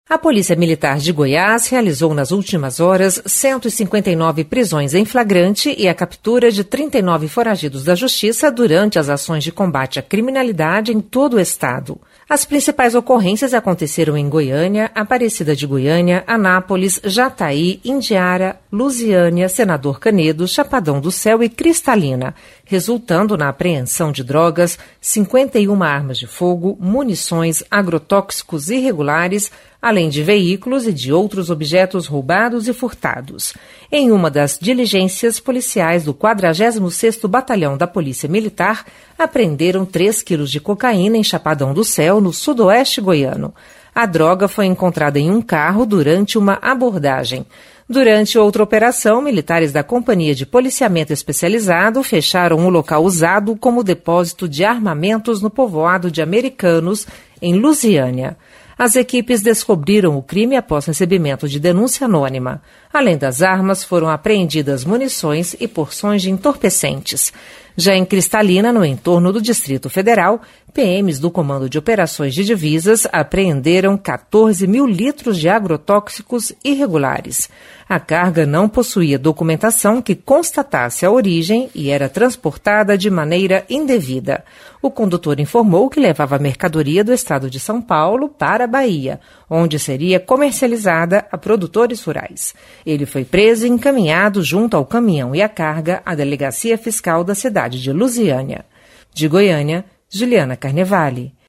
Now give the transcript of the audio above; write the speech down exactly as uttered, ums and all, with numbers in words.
A Polícia Militar de Goiás realizou nas últimas horas cento e cinquenta e nove prisões em flagrante e a captura de trinta e nove foragidos da Justiça durante as ações de combate à criminalidade em todo o estado. As principais ocorrências aconteceram em Goiânia, Aparecida de Goiânia, Anápolis, Jataí, Indiara, Lusiânia, Senador Canedo, Chapadão do Céu e Cristalina, resultando na apreensão de drogas, cinquenta e uma armas de fogo, munições, agrotóxicos irregulares, além de veículos e de outros objetos roubados e furtados. Em uma das diligências, policiais do quadragésimo sexto Batalhão da Polícia Militar apreenderam três quilos de cocaína em Chapadão do Céu, no sudoeste goiano. A droga foi encontrada em um carro durante uma abordagem. Durante outra operação, militares da Companhia de Policiamento Especializado fecharam o local usado como depósito de armamentos no povoado de Americanos, em Lusiânia. As equipes descobriram o crime após recebimento de denúncia anônima. Além das armas, foram apreendidas munições e porções de entorpecentes. Já em Cristalina, no entorno do Distrito Federal, P Ms do Comando de Operações de Divisas apreenderam quatorze mil litros de agrotóxicos irregulares. A carga não possuía documentação que constatasse a origem e era transportada de maneira indevida. O condutor informou que levava mercadoria do estado de São Paulo para a Bahia, onde seria comercializada a produtores rurais. Ele foi preso e encaminhado junto ao caminhão e a carga à Delegacia Fiscal da cidade de Lusiânia. De Goiânia, Juliana Carnevale.